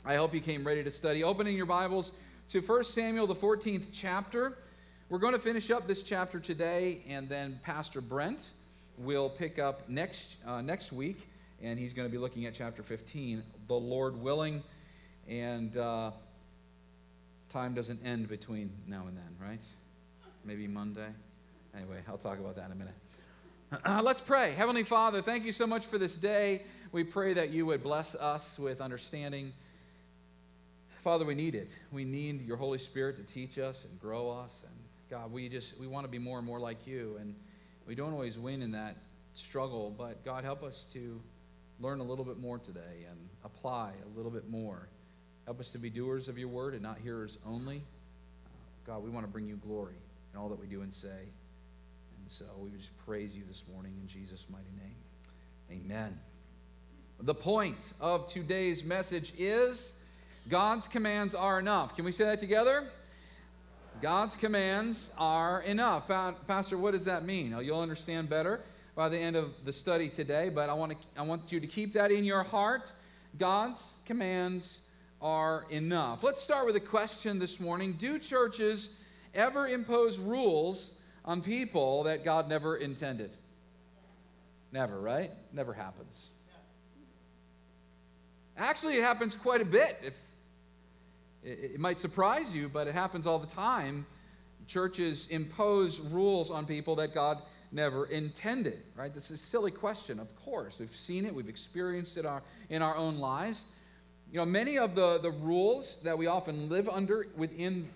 I hope you came ready to study. Opening your Bibles to 1 Samuel, the 14th chapter. We're going to finish up this chapter today, and then Pastor Brent will pick up next week, and he's going to be looking at chapter 15, the Lord willing. And time doesn't end between now and then, right? Maybe Monday. Anyway, I'll talk about that in a minute. Let's pray. Heavenly Father, thank you so much for this day. We pray that you would bless us with understanding. Father, we need it. We need your Holy Spirit to teach us and grow us. And God, we want to be more and more like you. And we don't always win in that struggle, but God, help us to learn a little bit more today and apply a little bit more. Help us to be doers of your word and not hearers only. God, we want to bring you glory in all that we do and say. And so we just praise you this morning in Jesus' mighty name. Amen. The point of today's message is God's commands are enough. Can we say that together? God's commands are enough. Pastor, what does that mean? You'll understand better by the end of the study today, but I want you to keep that in your heart. God's commands are enough. Let's start with a question this morning. Do churches ever impose rules on people that God never intended? Never, right? Never happens. Actually, it happens quite a bit. It might surprise you, but it happens all the time. Churches impose rules on people that God never intended, right? This is a silly question, of course. We've seen it. We've experienced it in our own lives. You know, many of the rules that we often live under within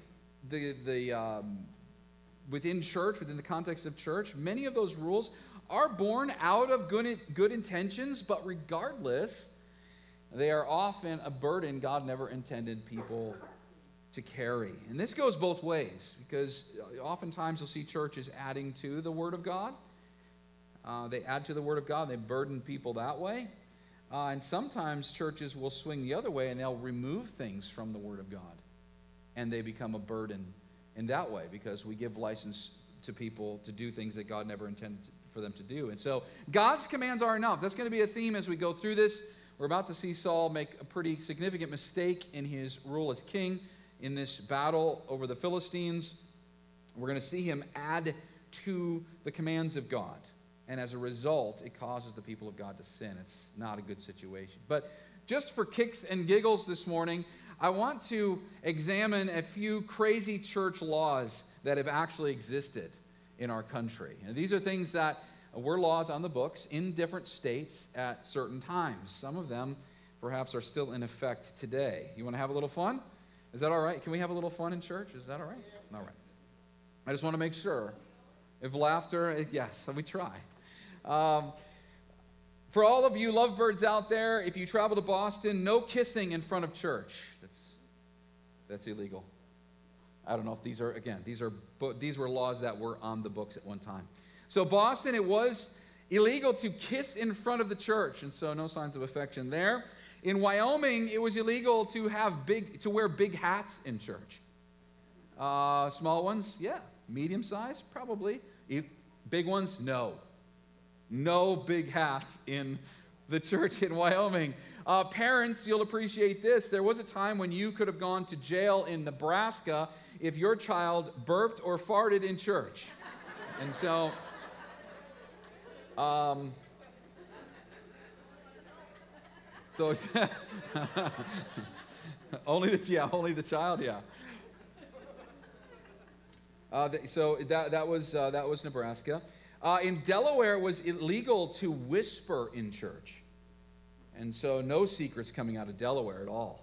within church, within the context of church, many of those rules are born out of good intentions, but regardless, they are often a burden God never intended people to carry. And this goes both ways, because oftentimes you'll see churches adding to the Word of God. They add to the Word of God, they burden people that way. And sometimes churches will swing the other way and they'll remove things from the Word of God. And they become a burden in that way, because we give license to people to do things that God never intended for them to do. And so God's commands are enough. That's going to be a theme as we go through this. We're about to see Saul make a pretty significant mistake in his rule as king in this battle over the Philistines. We're going to see him add to the commands of God. And as a result, it causes the people of God to sin. It's not a good situation. But just for kicks and giggles this morning, I want to examine a few crazy church laws that have actually existed in our country. And these are things that were laws on the books in different states at certain times. Some of them perhaps are still in effect today. You want to have a little fun? Is that all right? Can we have a little fun in church? Is that all right? All right. I just want to make sure. If laughter, yes, we try. For all of you lovebirds out there, if you travel to Boston, no kissing in front of church. That's illegal. I don't know if these were laws that were on the books at one time. So Boston, it was illegal to kiss in front of the church, and so no signs of affection there. In Wyoming, it was illegal to wear big hats in church. Small ones, yeah. Medium size, probably. Big ones, no. No big hats in the church in Wyoming. Parents, you'll appreciate this. There was a time when you could have gone to jail in Nebraska if your child burped or farted in church. And so only the child, yeah. So that was Nebraska. In Delaware, it was illegal to whisper in church, and so no secrets coming out of Delaware at all.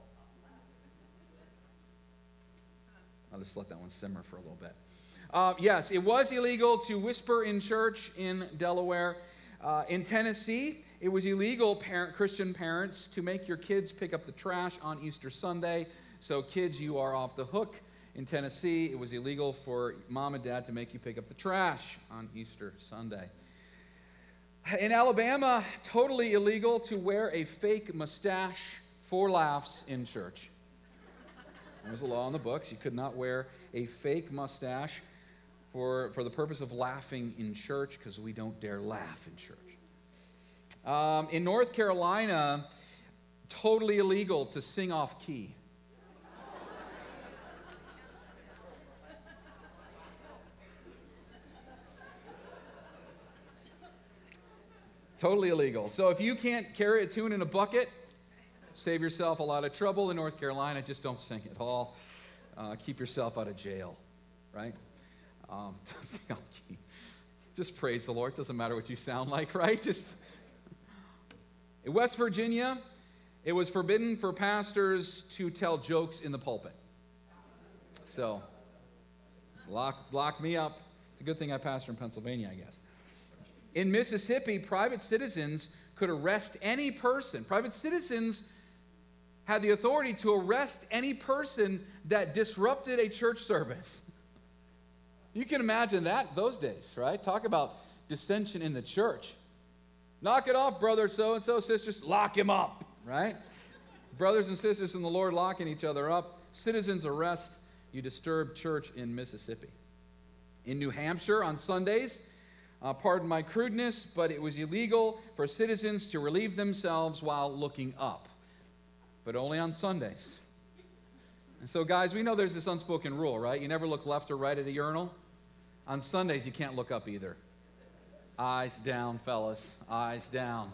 I'll just let that one simmer for a little bit. Yes, it was illegal to whisper in church in Delaware. In Tennessee, it was illegal, Christian parents, to make your kids pick up the trash on Easter Sunday. So kids, you are off the hook. In Tennessee, it was illegal for mom and dad to make you pick up the trash on Easter Sunday. In Alabama, totally illegal to wear a fake mustache for laughs in church. There was a law in the books. You could not wear a fake mustache for the purpose of laughing in church, because we don't dare laugh in church. In North Carolina, totally illegal to sing off key. Totally illegal. So if you can't carry a tune in a bucket, save yourself a lot of trouble. In North Carolina, just don't sing at all. Keep yourself out of jail, right? Sing off key. Just praise the Lord. Doesn't matter what you sound like, right? In West Virginia, it was forbidden for pastors to tell jokes in the pulpit. So, lock me up. It's a good thing I pastor in Pennsylvania, I guess. In Mississippi, private citizens could arrest any person. Private citizens had the authority to arrest any person that disrupted a church service. You can imagine that those days, right? Talk about dissension in the church. Knock it off, brother so-and-so, sisters, lock him up, right? Brothers and sisters in the Lord locking each other up. Citizens arrest, you disturb church in Mississippi. In New Hampshire on Sundays, pardon my crudeness, but it was illegal for citizens to relieve themselves while looking up, but only on Sundays. And so, guys, we know there's this unspoken rule, right? You never look left or right at a urinal. On Sundays, you can't look up either. Eyes down, fellas. Eyes down.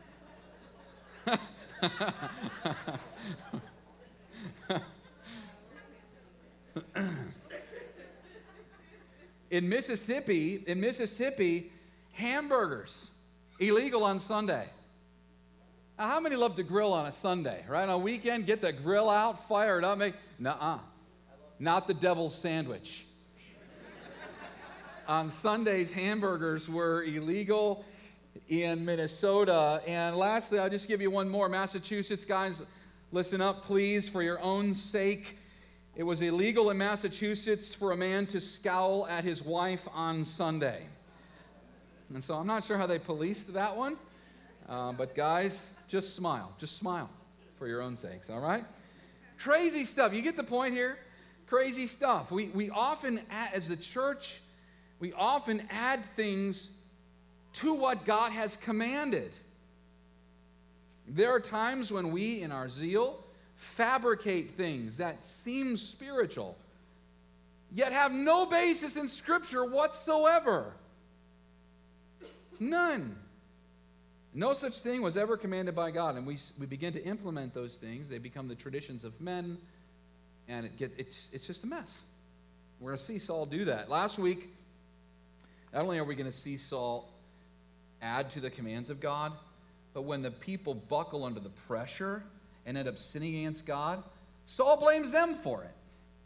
In Mississippi, hamburgers, illegal on Sunday. Now, how many love to grill on a Sunday, right? On a weekend, get the grill out, fire it up, nuh-uh. Not the devil's sandwich. On Sundays, hamburgers were illegal in Minnesota. And lastly, I'll just give you one more. Massachusetts, guys, listen up, please, for your own sake. It was illegal in Massachusetts for a man to scowl at his wife on Sunday. And so I'm not sure how they policed that one. But guys, just smile. Just smile for your own sakes, all right? Crazy stuff. You get the point here? Crazy stuff. We often, as a church, we often add things to what God has commanded. There are times when we, in our zeal, fabricate things that seem spiritual, yet have no basis in Scripture whatsoever. None. No such thing was ever commanded by God, and we begin to implement those things. They become the traditions of men, and it's just a mess. We're going to see Saul do that. Last week, not only are we going to see Saul add to the commands of God, but when the people buckle under the pressure and end up sinning against God, Saul blames them for it.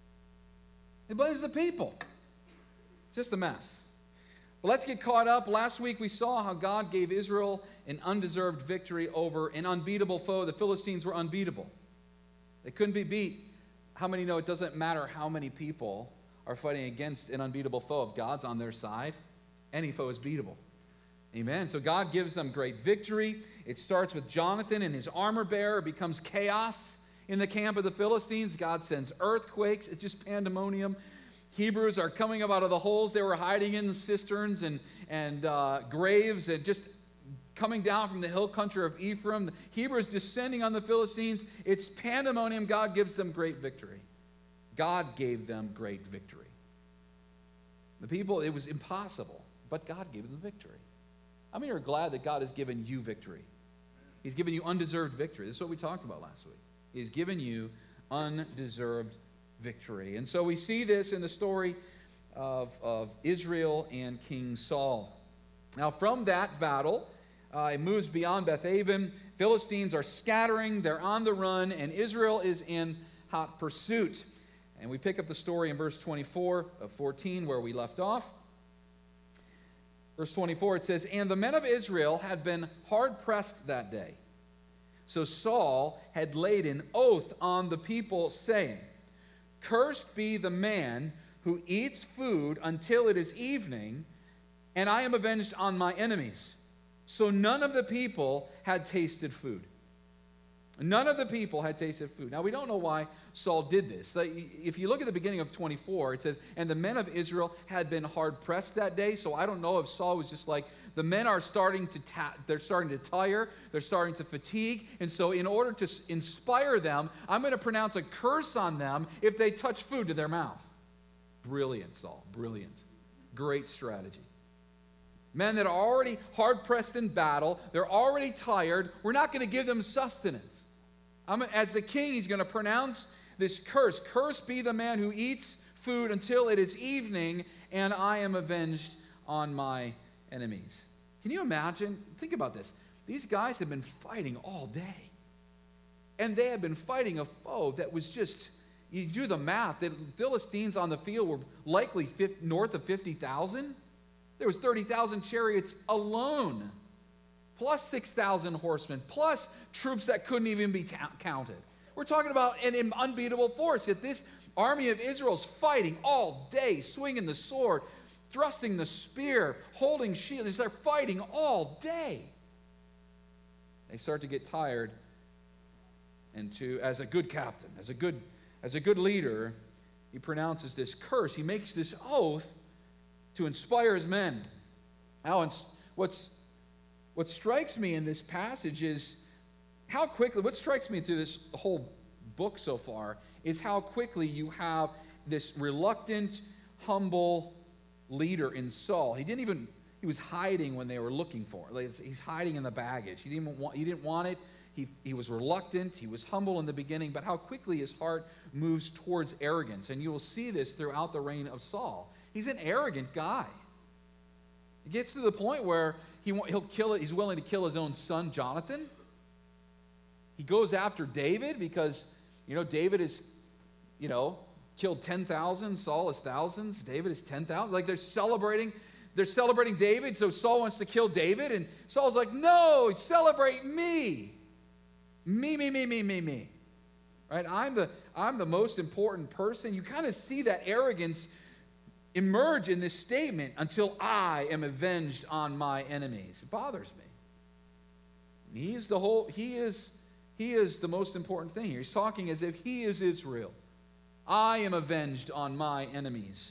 He blames the people. It's just a mess. But let's get caught up. Last week we saw how God gave Israel an undeserved victory over an unbeatable foe. The Philistines were unbeatable. They couldn't be beat. How many know it doesn't matter how many people are fighting against an unbeatable foe? If God's on their side, any foe is beatable. Amen. So God gives them great victory. It starts with Jonathan and his armor bearer. It becomes chaos in the camp of the Philistines. God sends earthquakes. It's just pandemonium. Hebrews are coming up out of the holes they were hiding in, cisterns and graves, and just coming down from the hill country of Ephraim. The Hebrews descending on the Philistines. It's pandemonium. God gives them great victory. God gave them great victory. The people, it was impossible, but God gave them victory. How many are glad that God has given you victory? He's given you undeserved victory. This is what we talked about last week. He's given you undeserved victory. And so we see this in the story of Israel and King Saul. Now from that battle, it moves beyond Beth-aven. Philistines are scattering. They're on the run. And Israel is in hot pursuit. And we pick up the story in verse 24 of 14 where we left off. Verse 24, it says, "And the men of Israel had been hard-pressed that day. So Saul had laid an oath on the people, saying, 'Cursed be the man who eats food until it is evening, and I am avenged on my enemies.' So none of the people had tasted food." None of the people had tasted food. Now, we don't know why Saul did this. If you look at the beginning of 24, it says, "And the men of Israel had been hard-pressed that day." So I don't know if Saul was just like The men are starting to they're starting to tire, they're starting to fatigue, and so in order to inspire them, I'm going to pronounce a curse on them if they touch food to their mouth. Brilliant, Saul, brilliant. Great strategy. Men that are already hard-pressed in battle, they're already tired, we're not going to give them sustenance. As the king, he's going to pronounce this curse. Cursed be the man who eats food until it is evening, and I am avenged on my enemies. Can you imagine? Think about this. These guys have been fighting all day. And they have been fighting a foe that was just, you do the math, the Philistines on the field were likely north of 50,000. There was 30,000 chariots alone, plus 6,000 horsemen, plus troops that couldn't even be counted. We're talking about an unbeatable force. Yet this army of Israel is fighting all day, swinging the sword, thrusting the spear, holding shields. They're fighting all day. They start to get tired, and as a good captain, as a good leader, he pronounces this curse. He makes this oath to inspire his men. Now, what strikes me in this passage is how quickly, what strikes me through this whole book so far is how quickly you have this reluctant, humble leader in Saul. He was hiding when they were looking for it. He's hiding in the baggage. He didn't want it. He was reluctant. He was humble in the beginning, but how quickly his heart moves towards arrogance. And you will see this throughout the reign of Saul. He's an arrogant guy. It gets to the point where he'll kill it. He's willing to kill his own son, Jonathan. He goes after David because, David is, killed 10,000. Saul is thousands. David is 10,000. Like they're celebrating David, so Saul wants to kill David. And Saul's like, no, celebrate me. Me. Right? I'm the most important person. You kind of see that arrogance emerge in this statement, until I am avenged on my enemies. It bothers me. He is the most important thing here. He's talking as if he is Israel. I am avenged on my enemies.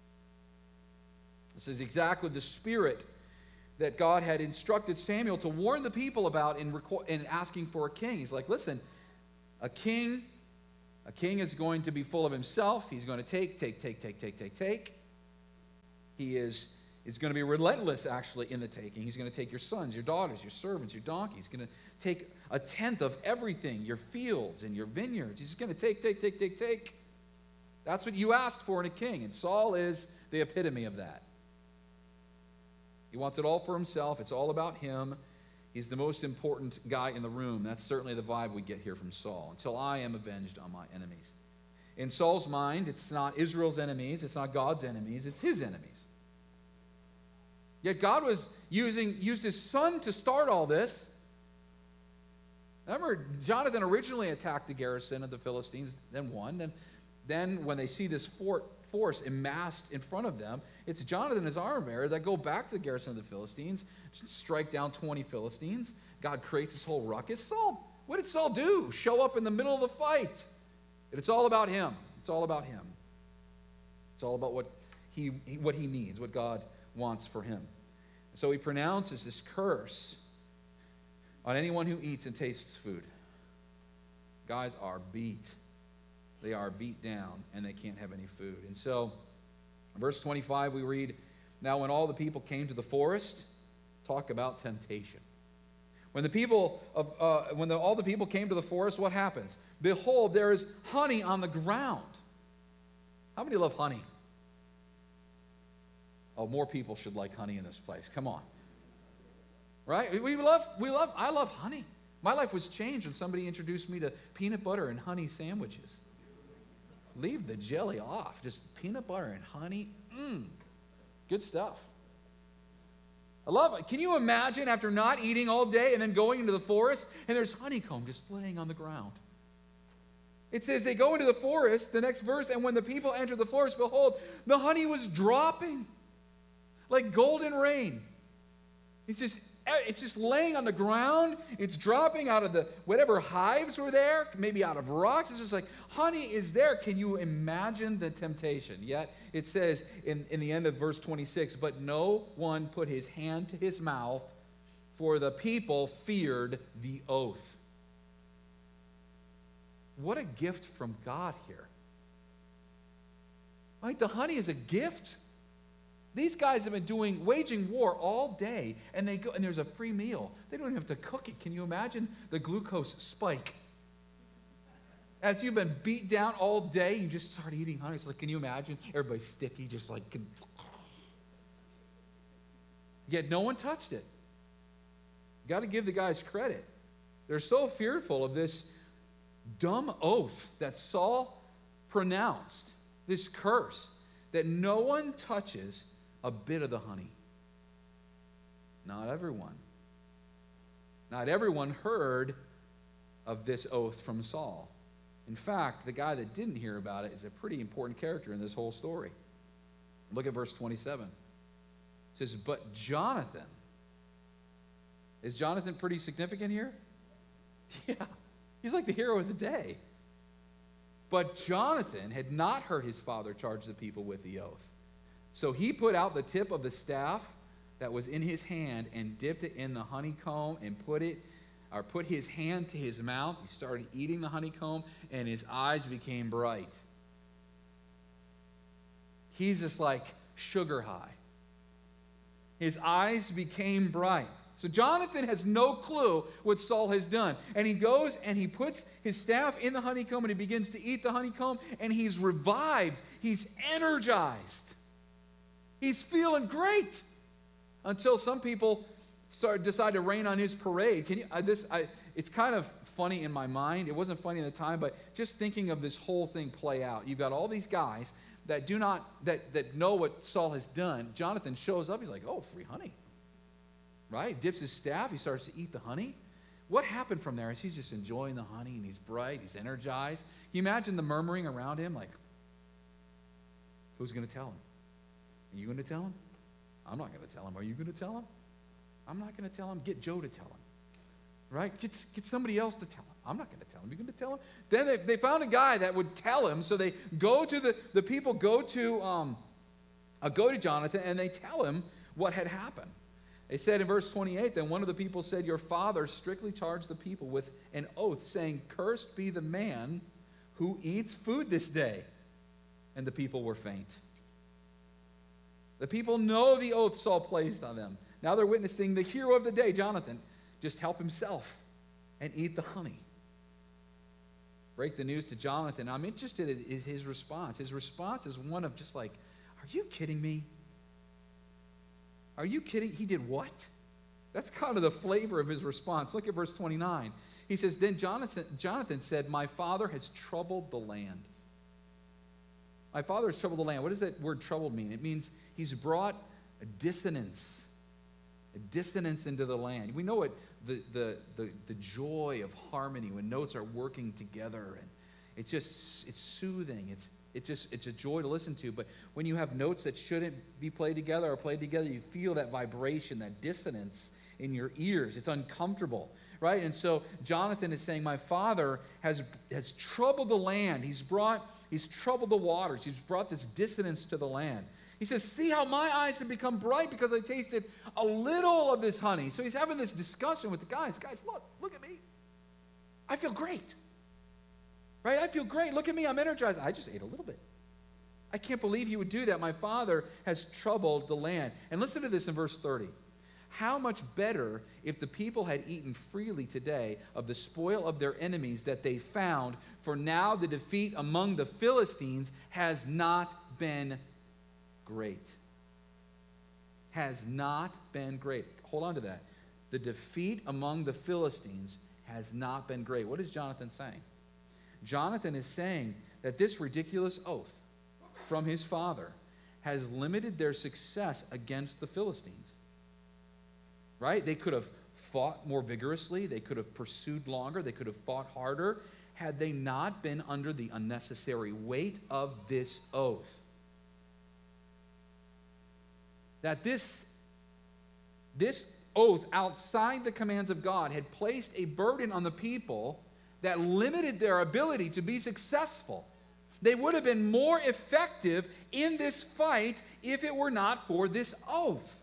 This is exactly the spirit that God had instructed Samuel to warn the people about in asking for a king. He's like, listen, a king is going to be full of himself. He's going to take. He is going to be relentless, actually, in the taking. He's going to take your sons, your daughters, your servants, your donkeys. He's going to take a tenth of everything, your fields and your vineyards. He's going to take. That's what you asked for in a king, and Saul is the epitome of that. He wants it all for himself. It's all about him. He's the most important guy in the room. That's certainly the vibe we get here from Saul. Until I am avenged on my enemies. In Saul's mind, it's not Israel's enemies. It's not God's enemies. It's his enemies. Yet God used his son to start all this. Remember, Jonathan originally attacked the garrison of the Philistines, then won. Then when they see this force amassed in front of them, it's Jonathan and his armor bearer that go back to the garrison of the Philistines, strike down 20 Philistines. God creates this whole ruckus. What did Saul do? Show up in the middle of the fight. It's all about him. It's all about him. It's all about what he needs, what God wants for him. So he pronounces this curse on anyone who eats and tastes food. Guys are beat. They are beat down, and they can't have any food. And so, in verse 25, we read, now when all the people came to the forest, talk about temptation. When all the people came to the forest, what happens? Behold, there is honey on the ground. How many love honey? Oh, more people should like honey in this place. Come on. Right? I love honey. My life was changed when somebody introduced me to peanut butter and honey sandwiches. Leave the jelly off. Just peanut butter and honey. Good stuff. I love it. Can you imagine after not eating all day and then going into the forest and there's honeycomb just laying on the ground? It says they go into the forest, the next verse, and when the people entered the forest, behold, the honey was dropping like golden rain. It's just It's just laying on the ground. It's dropping out of the whatever hives were there, maybe out of rocks. It's just like honey is there. Can you imagine the temptation? Yet it says in the end of verse 26, but no one put his hand to his mouth, for the people feared the oath. What a gift from God here. Like the honey is a gift. These guys have been waging war all day, and they go and there's a free meal. They don't even have to cook it. Can you imagine the glucose spike? After you've been beat down all day, you just start eating honey. It's like, can you imagine? Everybody's sticky, just like. Yet no one touched it. Got to give the guys credit. They're so fearful of this dumb oath that Saul pronounced, this curse, that no one touches a bit of the honey. Not everyone. Not everyone heard of this oath from Saul. In fact, the guy that didn't hear about it is a pretty important character in this whole story. Look at verse 27. It says, but Jonathan. Is Jonathan pretty significant here? Yeah. He's like the hero of the day. But Jonathan had not heard his father charge the people with the oath. So he put out the tip of the staff that was in his hand and dipped it in the honeycomb and put his hand to his mouth. He started eating the honeycomb and his eyes became bright. He's just like sugar high. His eyes became bright. So Jonathan has no clue what Saul has done. And he goes and he puts his staff in the honeycomb and he begins to eat the honeycomb and he's revived. He's energized. He's feeling great. Until some people decide to rain on his parade. It's kind of funny in my mind. It wasn't funny at the time, but just thinking of this whole thing play out. You've got all these guys that know what Saul has done. Jonathan shows up. He's like, oh, free honey. Right? Dips his staff. He starts to eat the honey. What happened from there is he's just enjoying the honey and he's bright. He's energized. Can you imagine the murmuring around him? Like, who's going to tell him? Are you going to tell him? I'm not going to tell him. Are you going to tell him? I'm not going to tell him. Get Joe to tell him. Right? Get somebody else to tell him. I'm not going to tell him. You're going to tell him? Then they found a guy that would tell him. So they go to the people go to Jonathan and they tell him what had happened. They said in verse 28, then one of the people said, your father strictly charged the people with an oath, saying, cursed be the man who eats food this day. And the people were faint. The people know the oath Saul placed on them. Now they're witnessing the hero of the day, Jonathan, just help himself and eat the honey. Break the news to Jonathan. I'm interested in his response. His response is one of just like, are you kidding me? Are you kidding? He did what? That's kind of the flavor of his response. Look at verse 29. He says, then Jonathan said, my father has troubled the land. My father has troubled the land. What does that word troubled mean? It means he's brought a dissonance into the land. We know what the joy of harmony when notes are working together, and it's soothing. It's a joy to listen to. But when you have notes that shouldn't be played together or played together, you feel that vibration, that dissonance in your ears. It's uncomfortable, right? And so Jonathan is saying, my father has troubled the land. He's troubled the waters. He's brought this dissonance to the land. He says, see how my eyes have become bright because I tasted a little of this honey. So he's having this discussion with the guys. Guys, look at me. I feel great. Right? I feel great. Look at me. I'm energized. I just ate a little bit. I can't believe he would do that. My father has troubled the land. And listen to this in verse 30. How much better if the people had eaten freely today of the spoil of their enemies that they found, for now the defeat among the Philistines has not been great. Has not been great. Hold on to that. The defeat among the Philistines has not been great. What is Jonathan saying? Jonathan is saying that this ridiculous oath from his father has limited their success against the Philistines. Right? They could have fought more vigorously. They could have pursued longer. They could have fought harder had they not been under the unnecessary weight of this oath. That this oath outside the commands of God had placed a burden on the people that limited their ability to be successful. They would have been more effective in this fight if it were not for this oath.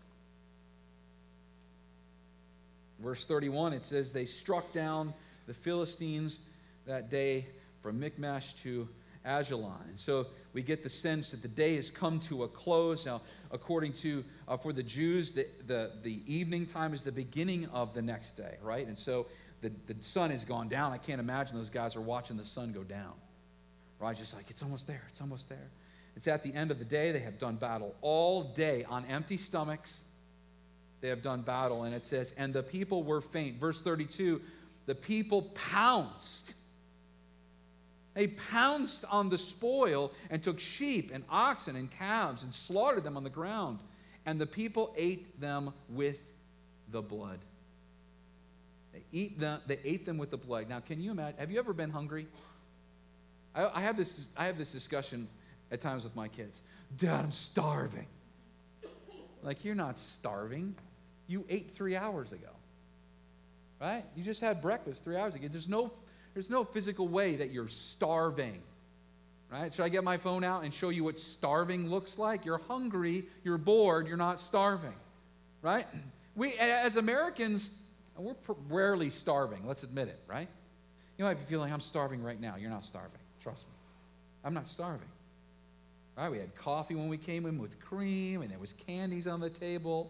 Verse 31, it says, they struck down the Philistines that day from Michmash to Ajalon. And so we get the sense that the day has come to a close. Now, according to, for the Jews, the evening time is the beginning of the next day, right? And so the sun has gone down. I can't imagine those guys are watching the sun go down, right? Just like, it's almost there, it's almost there. It's at the end of the day. They have done battle all day on empty stomachs. They have done battle, and it says, and the people were faint. Verse 32, the people pounced. They pounced on the spoil and took sheep and oxen and calves and slaughtered them on the ground. And the people ate them with the blood. They ate them with the blood. Now, can you imagine? Have you ever been hungry? I have this discussion at times with my kids. Dad, I'm starving. Like, you're not starving. You ate 3 hours ago. Right? You just had breakfast 3 hours ago. There's no physical way that you're starving, right? Should I get my phone out and show you what starving looks like? You're hungry, you're bored, you're not starving, right? We, as Americans, we're rarely starving, let's admit it, right? You might be feeling, I'm starving right now. You're not starving, trust me. I'm not starving, right? We had coffee when we came in with cream, and there was candies on the table.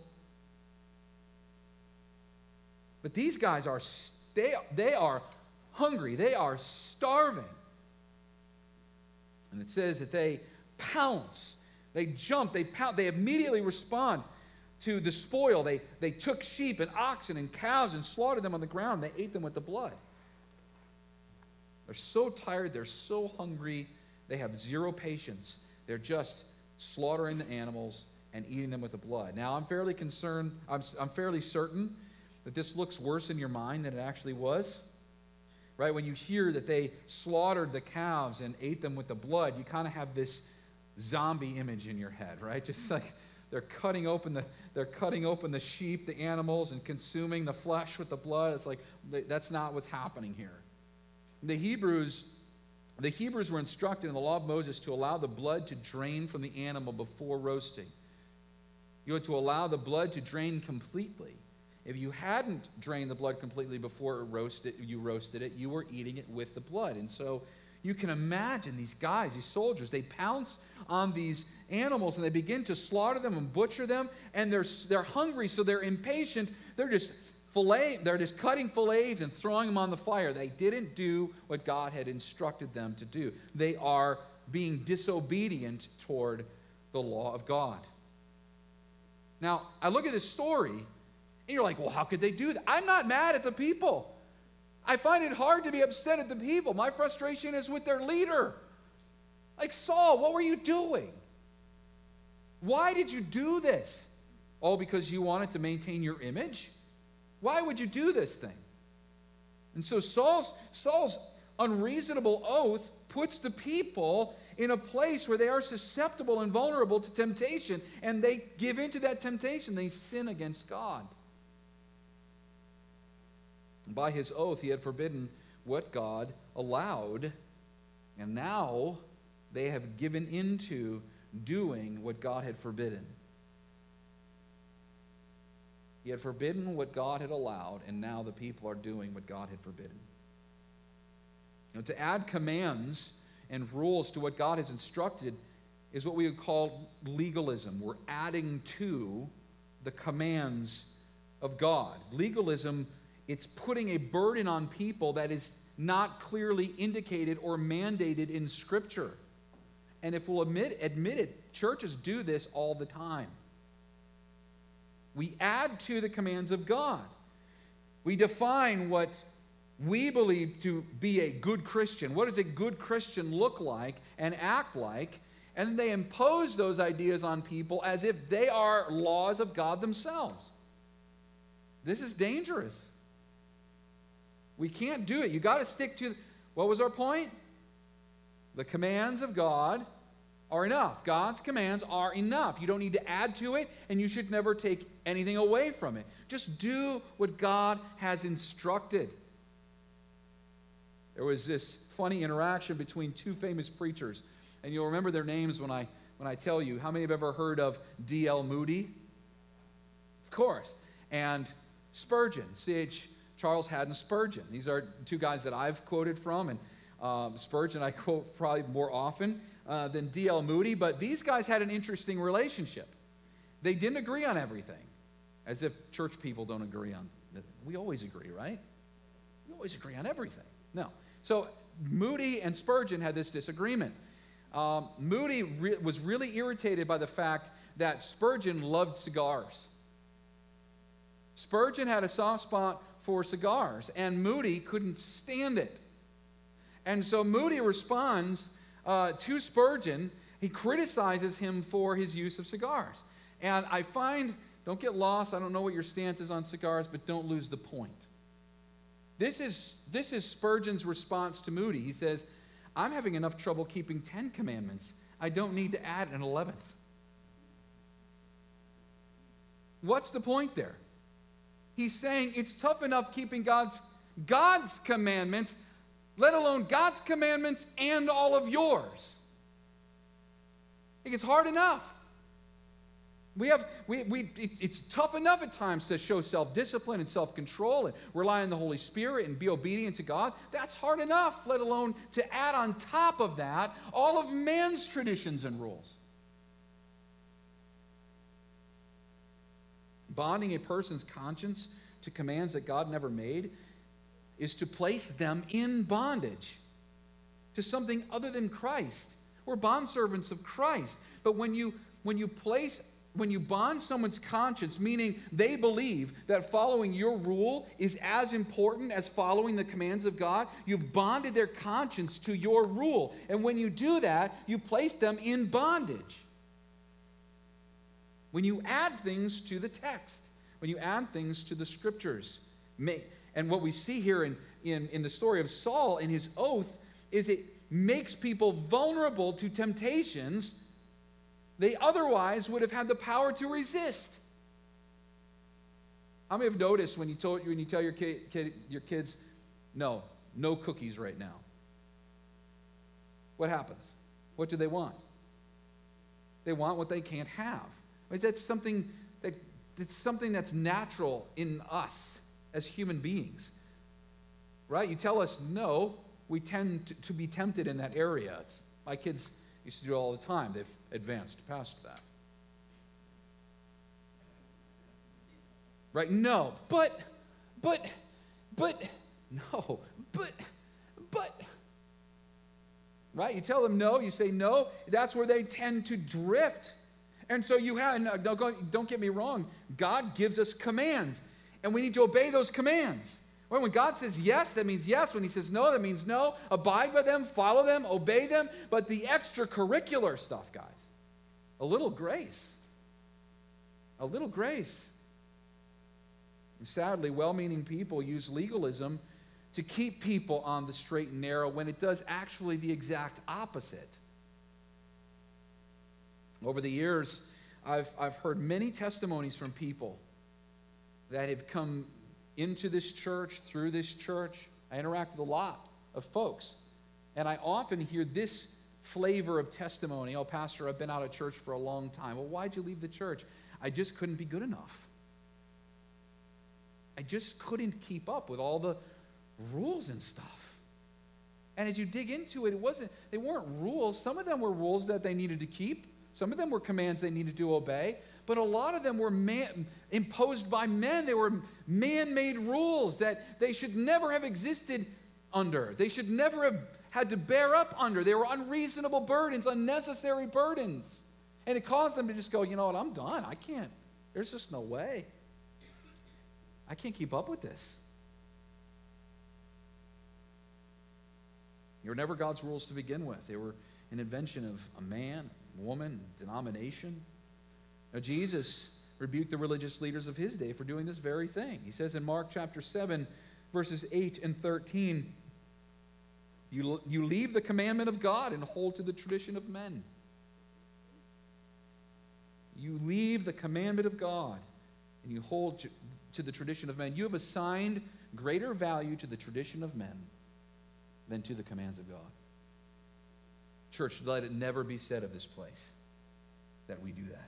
But these guys are, they are hungry. They are starving. And it says that they pounce. They jump. They pounce. They immediately respond to the spoil. They took sheep and oxen and cows and slaughtered them on the ground. They ate them with the blood. They're so tired. They're so hungry. They have zero patience. They're just slaughtering the animals and eating them with the blood. Now, I'm fairly certain that this looks worse in your mind than it actually was. Right, when you hear that they slaughtered the calves and ate them with the blood, you kind of have this zombie image in your head, right? Just like they're cutting open the sheep, the animals, and consuming the flesh with the blood. It's like that's not what's happening here. The Hebrews were instructed in the law of Moses to allow the blood to drain from the animal before roasting. You had to allow the blood to drain completely. If you hadn't drained the blood completely before you roasted it, you were eating it with the blood. And so you can imagine these guys, these soldiers, they pounce on these animals and they begin to slaughter them and butcher them, and they're hungry, so they're impatient. They're just cutting fillets and throwing them on the fire. They didn't do what God had instructed them to do. They are being disobedient toward the law of God. Now, I look at this story, and you're like, well, how could they do that? I'm not mad at the people. I find it hard to be upset at the people. My frustration is with their leader. Like, Saul, what were you doing? Why did you do this? All because you wanted to maintain your image? Why would you do this thing? And so Saul's unreasonable oath puts the people in a place where they are susceptible and vulnerable to temptation, and they give into that temptation. They sin against God. By his oath, he had forbidden what God allowed, and now they have given into doing what God had forbidden. He had forbidden what God had allowed, and now the people are doing what God had forbidden. You know, to add commands and rules to what God has instructed is what we would call legalism. We're adding to the commands of God. Legalism, it's putting a burden on people that is not clearly indicated or mandated in Scripture. And if we'll admit it, churches do this all the time. We add to the commands of God. We define what we believe to be a good Christian. What does a good Christian look like and act like? And they impose those ideas on people as if they are laws of God themselves. This is dangerous. We can't do it. You got to stick to, what was our point? The commands of God are enough. God's commands are enough. You don't need to add to it, and you should never take anything away from it. Just do what God has instructed. There was this funny interaction between two famous preachers, and you'll remember their names when I tell you. How many have ever heard of D.L. Moody? Of course. And Spurgeon, C.H. Charles Haddon Spurgeon. These are two guys that I've quoted from, and Spurgeon I quote probably more often than D.L. Moody, but these guys had an interesting relationship. They didn't agree on everything, as if church people don't agree on it. We always agree, right? We always agree on everything. No. So Moody and Spurgeon had this disagreement. Moody was really irritated by the fact that Spurgeon loved cigars. Spurgeon had a soft spot for cigars, and Moody couldn't stand it. And so Moody responds to Spurgeon. He criticizes him for his use of cigars. And I find, don't get lost, I don't know what your stance is on cigars, but don't lose the point. This is Spurgeon's response to Moody. He says, I'm having enough trouble keeping 10 commandments. I don't need to add an 11th. What's the point there? He's saying it's tough enough keeping God's commandments, let alone God's commandments and all of yours. It's hard enough. It's tough enough at times to show self-discipline and self-control and rely on the Holy Spirit and be obedient to God. That's hard enough, let alone to add on top of that all of man's traditions and rules. Bonding a person's conscience to commands that God never made is to place them in bondage to something other than Christ. We're bondservants of Christ. But when you bond someone's conscience, meaning they believe that following your rule is as important as following the commands of God, you've bonded their conscience to your rule. And when you do that, you place them in bondage. When you add things to the text, when you add things to the scriptures. And what we see here in the story of Saul and his oath is it makes people vulnerable to temptations they otherwise would have had the power to resist. How many have noticed when you tell your kids, no cookies right now? What happens? What do they want? They want what they can't have. That's something that's natural in us as human beings, right? You tell us no, we tend to be tempted in that area. My kids used to do it all the time. They've advanced past that. Right? No, but, no, but. Right? You tell them no, you say no, that's where they tend to drift. And so don't get me wrong, God gives us commands, and we need to obey those commands. When God says yes, that means yes. When he says no, that means no. Abide by them, follow them, obey them. But the extracurricular stuff, guys, a little grace. A little grace. And sadly, well-meaning people use legalism to keep people on the straight and narrow when it does actually the exact opposite. Over the years, I've heard many testimonies from people that have come into this church, through this church. I interact with a lot of folks, and I often hear this flavor of testimony. Oh, Pastor, I've been out of church for a long time. Well, why'd you leave the church? I just couldn't be good enough. I just couldn't keep up with all the rules and stuff. And as you dig into it, they weren't rules. Some of them were rules that they needed to keep. Some of them were commands they needed to obey. But a lot of them were imposed by men. They were man-made rules that they should never have existed under. They should never have had to bear up under. They were unreasonable burdens, unnecessary burdens. And it caused them to just go, you know what, I'm done. I can't. There's just no way. I can't keep up with this. They were never God's rules to begin with. They were an invention of a man, woman, denomination. Now, Jesus rebuked the religious leaders of his day for doing this very thing. He says in Mark chapter 7, verses 8 and 13, you leave the commandment of God and hold to the tradition of men. you leave the commandment of God and you hold to the tradition of men. You have assigned greater value to the tradition of men than to the commands of God. Church, let it never be said of this place that we do that.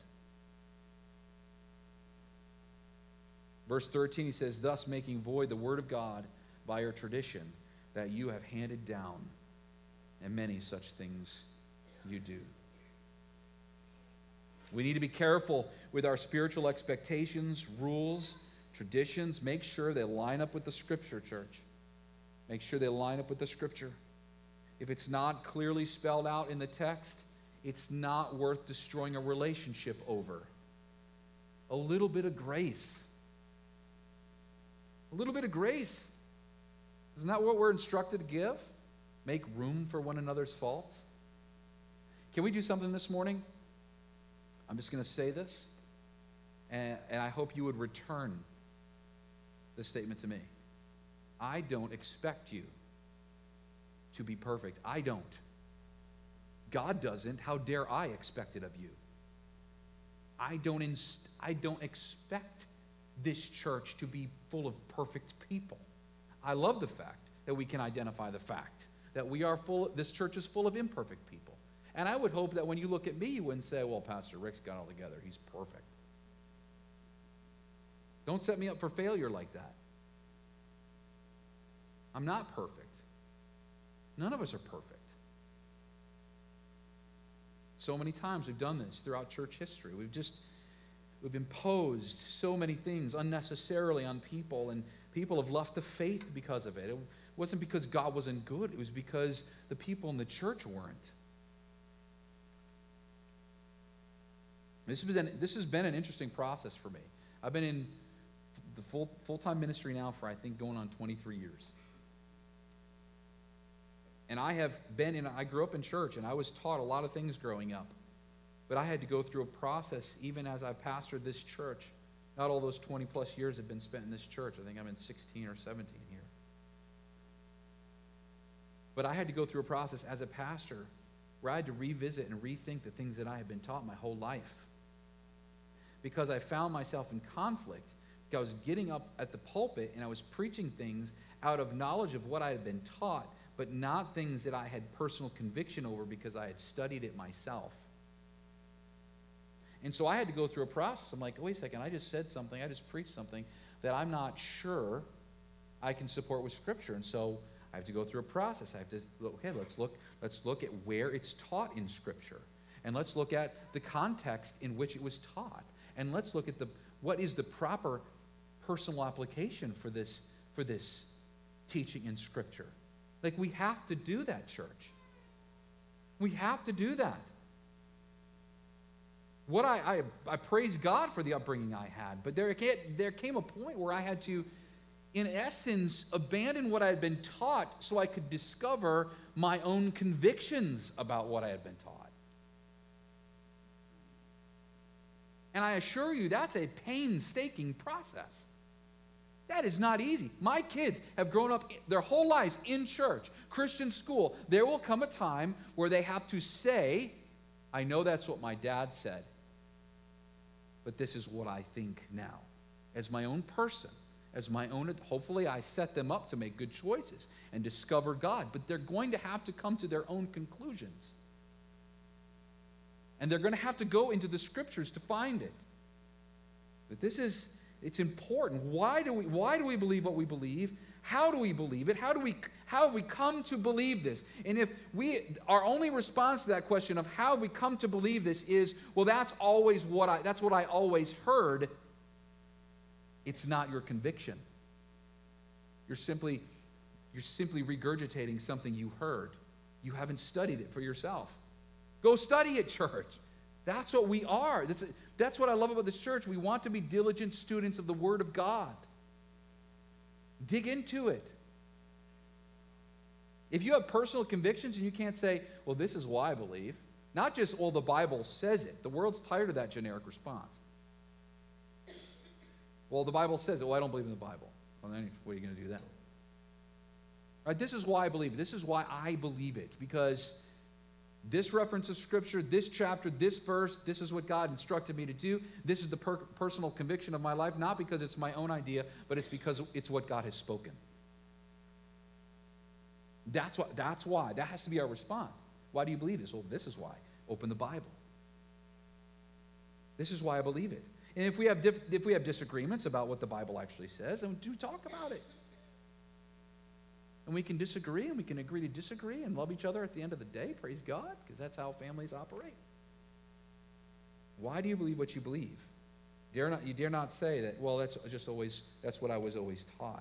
Verse 13, he says, thus making void the word of God by your tradition that you have handed down, and many such things you do. We need to be careful with our spiritual expectations, rules, traditions. Make sure they line up with the Scripture, church. Make sure they line up with the Scripture. If it's not clearly spelled out in the text, it's not worth destroying a relationship over. A little bit of grace. A little bit of grace. Isn't that what we're instructed to give? Make room for one another's faults. Can we do something this morning? I'm just going to say this, and I hope you would return this statement to me. I don't expect you to be perfect. I don't. God doesn't. How dare I expect it of you? I don't expect this church to be full of perfect people. I love the fact that we can identify the fact that this church is full of imperfect people. And I would hope that when you look at me, you wouldn't say, well, Pastor Rick's got it all together. He's perfect. Don't set me up for failure like that. I'm not perfect. None of us are perfect. So many times we've done this throughout church history. We've imposed so many things unnecessarily on people, and people have left the faith because of it. It wasn't because God wasn't good. It was because the people in the church weren't. This has been an interesting process for me. I've been in the full-time ministry now for, I think, going on 23 years. And I grew up in church, and I was taught a lot of things growing up. But I had to go through a process even as I pastored this church. Not all those 20-plus years have been spent in this church. I think I'm in 16 or 17 here. But I had to go through a process as a pastor where I had to revisit and rethink the things that I had been taught my whole life. Because I found myself in conflict. Because I was getting up at the pulpit and I was preaching things out of knowledge of what I had been taught, but not things that I had personal conviction over because I had studied it myself. And so I had to go through a process. I'm like, wait a second, I just said something, I just preached something that I'm not sure I can support with Scripture. And so I have to go through a process. I have to, okay, let's look at where it's taught in Scripture. And let's look at the context in which it was taught. And let's look at what is the proper personal application for this teaching in Scripture. Like, we have to do that, church. We have to do that. What I praise God for the upbringing I had, but there came a point where I had to, in essence, abandon what I had been taught so I could discover my own convictions about what I had been taught. And I assure you, that's a painstaking process. That is not easy. My kids have grown up their whole lives in church, Christian school. There will come a time where they have to say, I know that's what my dad said, but this is what I think now. As my own person, hopefully I set them up to make good choices and discover God, but they're going to have to come to their own conclusions. And they're going to have to go into the Scriptures to find it. But it's important. Why do we believe what we believe? How do we believe it? How have we come to believe this? And if our only response to that question of how have we come to believe this is, well, that's what I always heard, it's not your conviction. You're simply regurgitating something you heard. You haven't studied it for yourself. Go study it, church. That's what we are. That's what I love about this church. We want to be diligent students of the Word of God. Dig into it. If you have personal convictions and you can't say, well, this is why I believe, not just, well, the Bible says it. The world's tired of that generic response. Well, the Bible says it. Well, I don't believe in the Bible. Well, then what are you going to do then? All right, this is why I believe it. This is why I believe it, because this reference of Scripture, this chapter, this verse, this is what God instructed me to do. This is the personal conviction of my life, not because it's my own idea, but it's because it's what God has spoken. That's why. That has to be our response. Why do you believe this? Well, this is why. Open the Bible. This is why I believe it. And if we have disagreements about what the Bible actually says, then do talk about it. And we can disagree, and we can agree to disagree and love each other at the end of the day. Praise God, because that's how families operate. Why do you believe what you believe? You dare not say that, well, that's what I was always taught.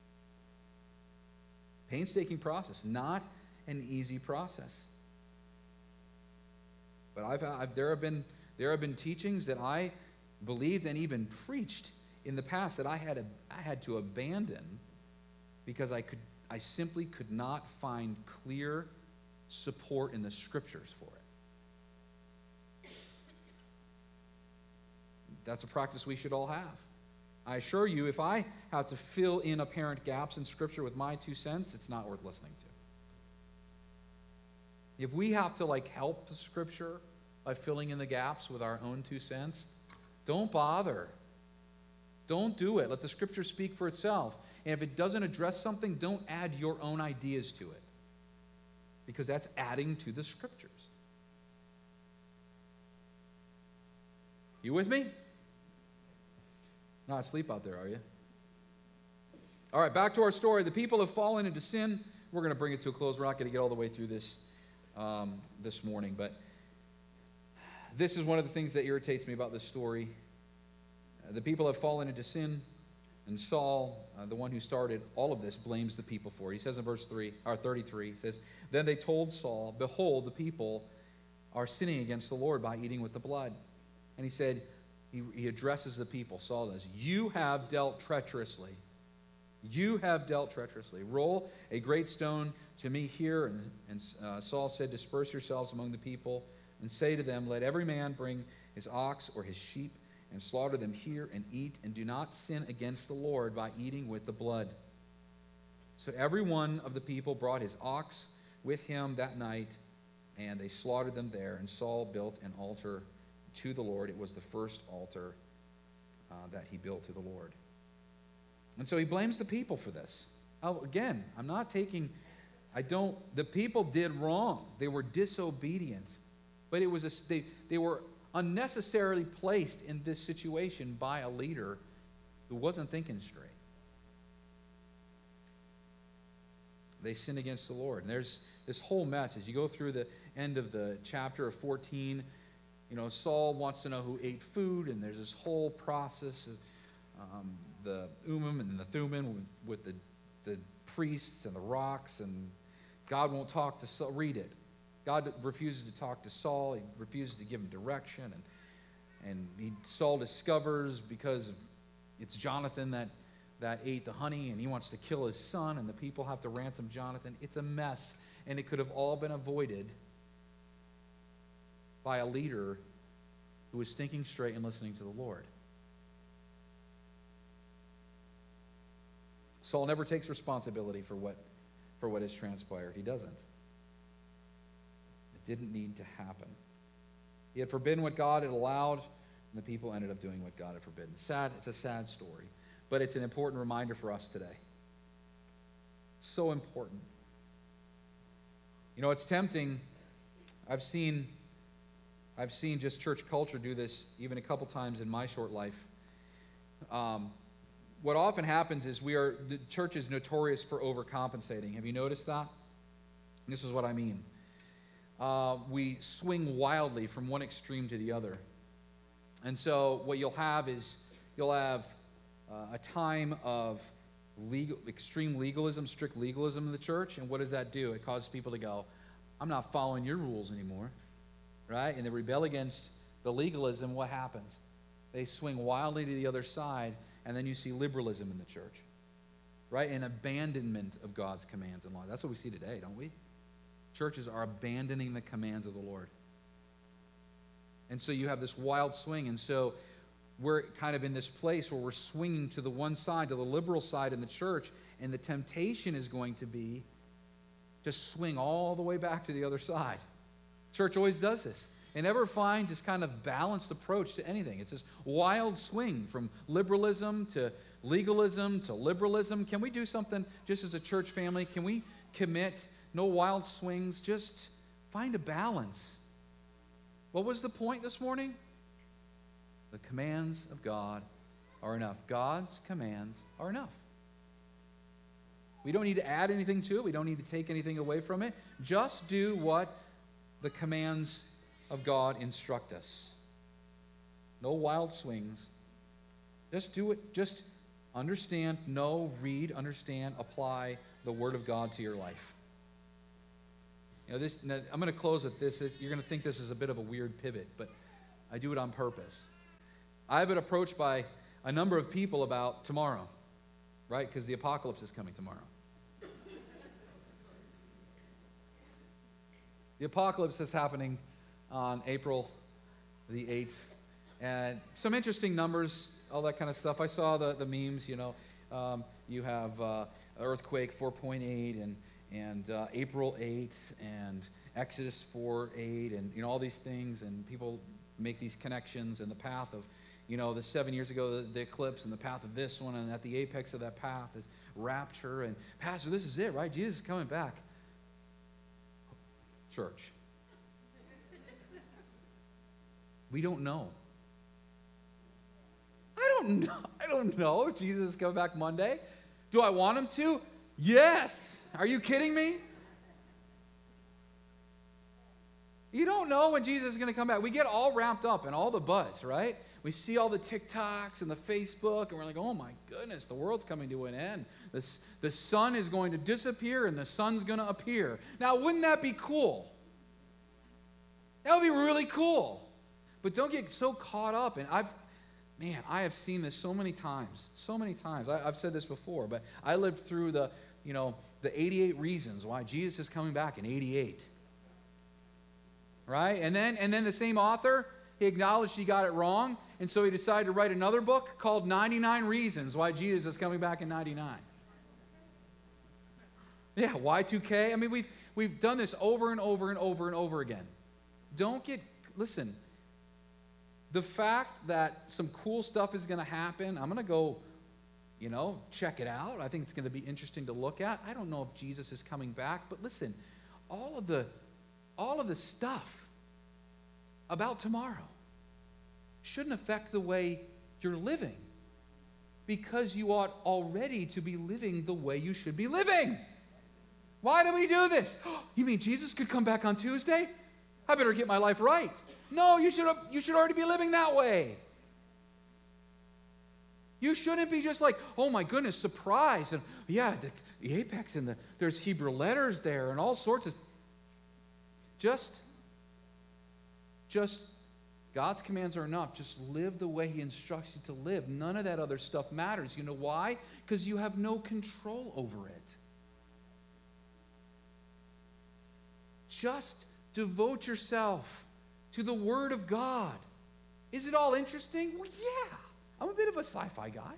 Painstaking process, not an easy process. But there have been teachings that I believed and even preached in the past that I had to abandon because I simply could not find clear support in the Scriptures for it. That's a practice we should all have. I assure you, if I have to fill in apparent gaps in Scripture with my 2 cents, it's not worth listening to. If we have to help the Scripture by filling in the gaps with our own 2 cents, don't bother. Don't do it. Let the Scripture speak for itself. And if it doesn't address something, don't add your own ideas to it, because that's adding to the Scriptures. You with me? Not asleep out there, are you? All right, back to our story. The people have fallen into sin. We're going to bring it to a close. We're not going to get all the way through this this morning, but this is one of the things that irritates me about this story. The people have fallen into sin, and Saul, the one who started all of this, blames the people for it. He says in verse 33, he says, "Then they told Saul, 'Behold, the people are sinning against the Lord by eating with the blood.'" And he said, he addresses the people, Saul does, "You have dealt treacherously. You have dealt treacherously. Roll a great stone to me here." And Saul said, "Disperse yourselves among the people, and say to them, let every man bring his ox or his sheep, and slaughter them here and eat, and do not sin against the Lord by eating with the blood." So every one of the people brought his ox with him that night, and they slaughtered them there. And Saul built an altar to the Lord. It was the first altar that he built to the Lord. And so he blames the people for this. Again, the people did wrong. They were disobedient. But they were unnecessarily placed in this situation by a leader who wasn't thinking straight. They sinned against the Lord. And there's this whole mess. As you go through the end of the chapter of 14, Saul wants to know who ate food, and there's this whole process of the Urim and the Thummim with the priests and the rocks, and God won't talk to Saul. Read it. God refuses to talk to Saul. He refuses to give him direction. And Saul discovers, because it's Jonathan that ate the honey, and he wants to kill his son, and the people have to ransom Jonathan. It's a mess, and it could have all been avoided by a leader who was thinking straight and listening to the Lord. Saul never takes responsibility for what has transpired. He doesn't. Didn't need to happen. He had forbidden what God had allowed, and the people ended up doing what God had forbidden. Sad. It's a sad story, but it's an important reminder for us today. So important. It's tempting. I've seen just church culture do this even a couple times in my short life. What often happens is the church is notorious for overcompensating. Have you noticed that? This is what I mean. We swing wildly from one extreme to the other. And so what you'll have is a time of extreme legalism, strict legalism in the church. And what does that do? It causes people to go, "I'm not following your rules anymore." Right? And they rebel against the legalism. What happens? They swing wildly to the other side, and then you see liberalism in the church. Right? An abandonment of God's commands and laws. That's what we see today, don't we? Churches are abandoning the commands of the Lord. And so you have this wild swing. And so we're kind of in this place where we're swinging to the one side, to the liberal side in the church, and the temptation is going to be to swing all the way back to the other side. Church always does this. It never finds this kind of balanced approach to anything. It's this wild swing from liberalism to legalism to liberalism. Can we do something just as a church family? Can we commit? No wild swings. Just find a balance. What was the point this morning? The commands of God are enough. God's commands are enough. We don't need to add anything to it. We don't need to take anything away from it. Just do what the commands of God instruct us. No wild swings. Just do it. Just understand, know, read, understand, apply the Word of God to your life. Now, I'm going to close with this. You're going to think this is a bit of a weird pivot, but I do it on purpose. I've been approached by a number of people about tomorrow, right? Because the apocalypse is coming tomorrow. The apocalypse is happening on April the 8th. And some interesting numbers, all that kind of stuff. I saw the memes, you have earthquake 4.8 and April 8th and Exodus 4:8 and all these things, and people make these connections and the path of, the 7 years ago, the eclipse, and the path of this one, and at the apex of that path is rapture. And Pastor, this is it, right? Jesus is coming back. Church. We don't know. I don't know if Jesus is coming back Monday. Do I want him to? Yes. Are you kidding me? You don't know when Jesus is going to come back. We get all wrapped up in all the buzz, right? We see all the TikToks and the Facebook, and we're like, oh my goodness, the world's coming to an end. The sun is going to disappear, and the sun's going to appear. Now, wouldn't that be cool? That would be really cool. But don't get so caught up. And I have seen this so many times. I've said this before, but I lived through the 88 reasons why Jesus is coming back in 88. Right? And then the same author, he acknowledged he got it wrong, and so he decided to write another book called 99 Reasons Why Jesus is Coming Back in 99. Yeah, Y2K. I mean, we've done this over and over and over and over again. Listen, the fact that some cool stuff is going to happen, I'm going to go, check it out. I think it's going to be interesting to look at. I don't know if Jesus is coming back, but listen, all of the stuff about tomorrow shouldn't affect the way you're living, because you ought already to be living the way you should be living. Why do we do this? You mean Jesus could come back on Tuesday? I better get my life right. No, you should already be living that way. You shouldn't be just like, oh my goodness, surprise. And yeah, the apex and there's Hebrew letters there and all sorts of. Just God's commands are enough. Just live the way he instructs you to live. None of that other stuff matters. You know why? Because you have no control over it. Just devote yourself to the Word of God. Is it all interesting? Well, yeah. I'm a bit of a sci-fi guy.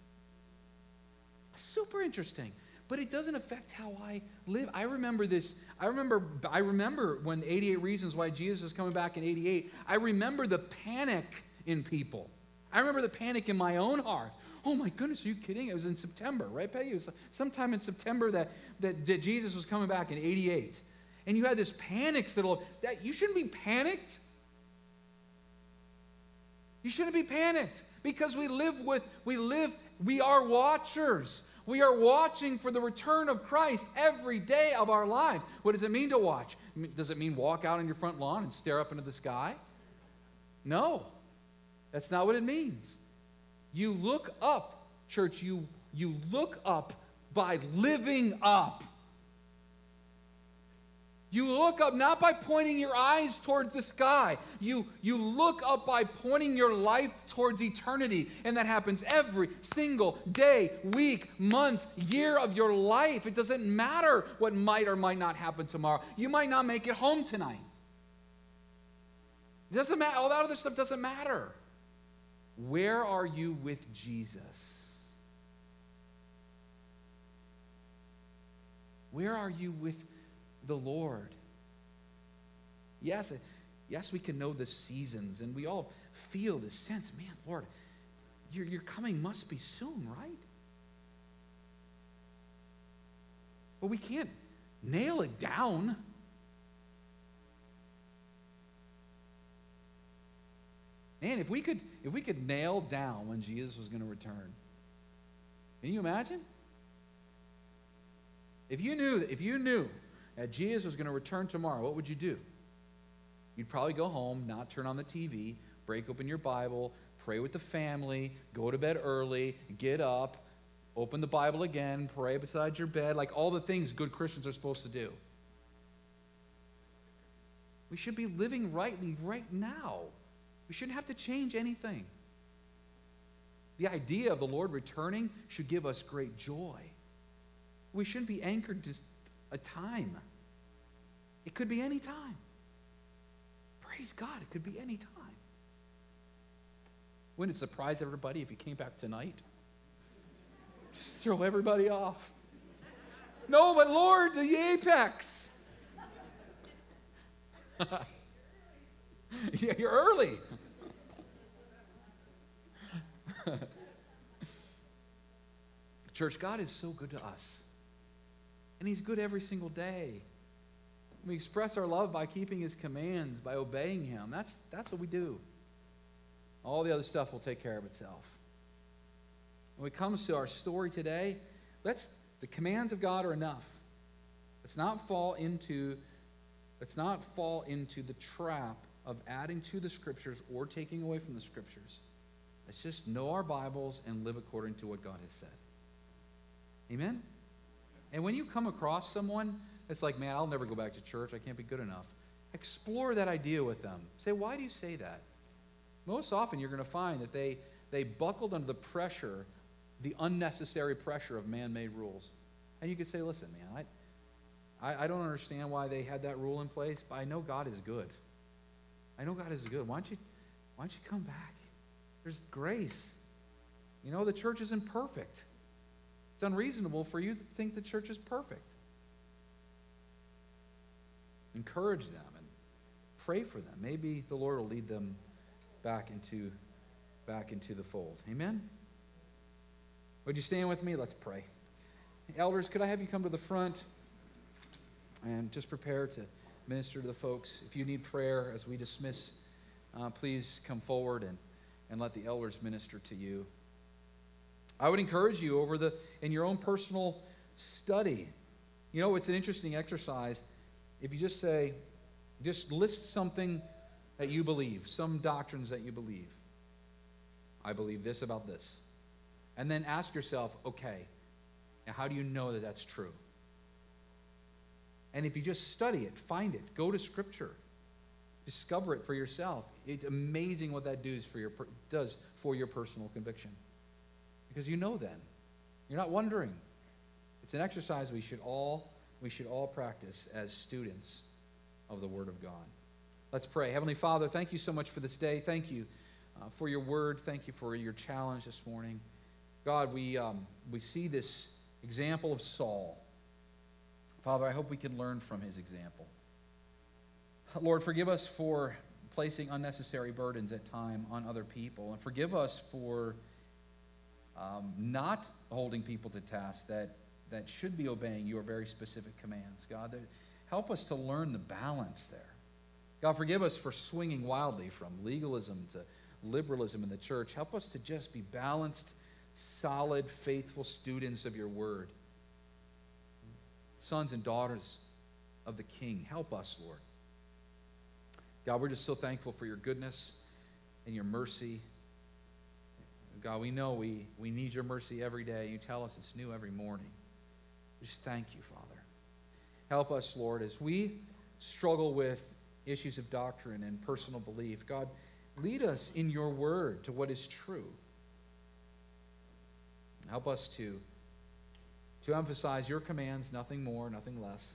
Super interesting. But it doesn't affect how I live. I remember this. I remember when 88 Reasons Why Jesus is Coming Back in 88. I remember the panic in people. I remember the panic in my own heart. Oh my goodness, are you kidding? It was in September, right, Peggy? It was sometime in September that Jesus was coming back in 88. And you had this panic that you shouldn't be panicked. You shouldn't be panicked, because we are watchers. We are watching for the return of Christ every day of our lives. What does it mean to watch? Does it mean walk out on your front lawn and stare up into the sky? No, that's not what it means. You look up, church, you look up by living up. You look up not by pointing your eyes towards the sky. You look up by pointing your life towards eternity. And that happens every single day, week, month, year of your life. It doesn't matter what might or might not happen tomorrow. You might not make it home tonight. It doesn't matter. All that other stuff doesn't matter. Where are you with Jesus? Where are you with the Lord? Yes, yes, we can know the seasons, and we all feel this sense, man, Lord, your coming must be soon, right? But we can't nail it down. Man, if we could nail down when Jesus was going to return, can you imagine? If you knew that Jesus was going to return tomorrow, what would you do? You'd probably go home, not turn on the TV, break open your Bible, pray with the family, go to bed early, get up, open the Bible again, pray beside your bed, like all the things good Christians are supposed to do. We should be living rightly right now. We shouldn't have to change anything. The idea of the Lord returning should give us great joy. We shouldn't be anchored to a time. It could be any time. Praise God, it could be any time. Wouldn't it surprise everybody if you came back tonight? Just throw everybody off. No, but Lord, the apex. Yeah, you're early. Church, God is so good to us. And He's good every single day. We express our love by keeping His commands, by obeying Him. That's what we do. All the other stuff will take care of itself. When it comes to our story today, the commands of God are enough. Let's not fall into the trap of adding to the Scriptures or taking away from the Scriptures. Let's just know our Bibles and live according to what God has said. Amen? And when you come across someone that's like, man, I'll never go back to church, I can't be good enough, explore that idea with them. Say, why do you say that? Most often you're going to find that they buckled under the pressure, the unnecessary pressure of man-made rules. And you could say, listen, man, I don't understand why they had that rule in place, but I know God is good. I know God is good. Why don't you come back? There's grace. You know, the church isn't perfect. It's unreasonable for you to think the church is perfect. Encourage them and pray for them. Maybe the Lord will lead them back into the fold. Amen? Would you stand with me? Let's pray. Elders, could I have you come to the front and just prepare to minister to the folks? If you need prayer as we dismiss, please come forward and let the elders minister to you. I would encourage you in your own personal study. You know, it's an interesting exercise. If you just list something that you believe, some doctrines that you believe. I believe this about this. And then ask yourself, okay, now how do you know that that's true? And if you just study it, find it, go to Scripture, discover it for yourself. It's amazing what that does for your personal conviction. Because you know then. You're not wondering. It's an exercise we should all practice as students of the Word of God. Let's pray. Heavenly Father, thank you so much for this day. Thank you for your word. Thank you for your challenge this morning. God, we see this example of Saul. Father, I hope we can learn from his example. Lord, forgive us for placing unnecessary burdens at time on other people. And forgive us for not holding people to task that should be obeying your very specific commands. God, help us to learn the balance there. God, forgive us for swinging wildly from legalism to liberalism in the church. Help us to just be balanced, solid, faithful students of your word. Sons and daughters of the King. Help us, Lord. God, we're just so thankful for your goodness and your mercy. God, we know we need your mercy every day. You tell us it's new every morning. Just thank you, Father. Help us, Lord, as we struggle with issues of doctrine and personal belief. God, lead us in your word to what is true. Help us to emphasize your commands, nothing more, nothing less.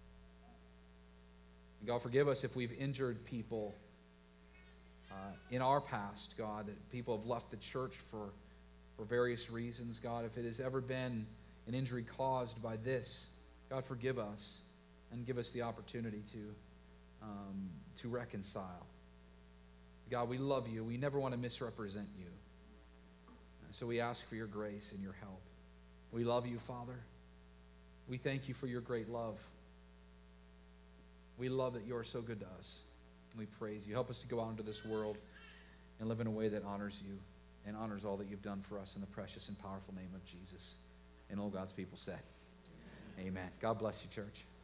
And God, forgive us if we've injured people in our past, God, that people have left the church for various reasons. God, if it has ever been an injury caused by this, God, forgive us and give us the opportunity to to reconcile. God, we love you. We never want to misrepresent you. So we ask for your grace and your help. We love you, Father. We thank you for your great love. We love that you are so good to us. We praise you. Help us to go out into this world and live in a way that honors you and honors all that you've done for us in the precious and powerful name of Jesus. And all God's people said, amen. God bless you, church.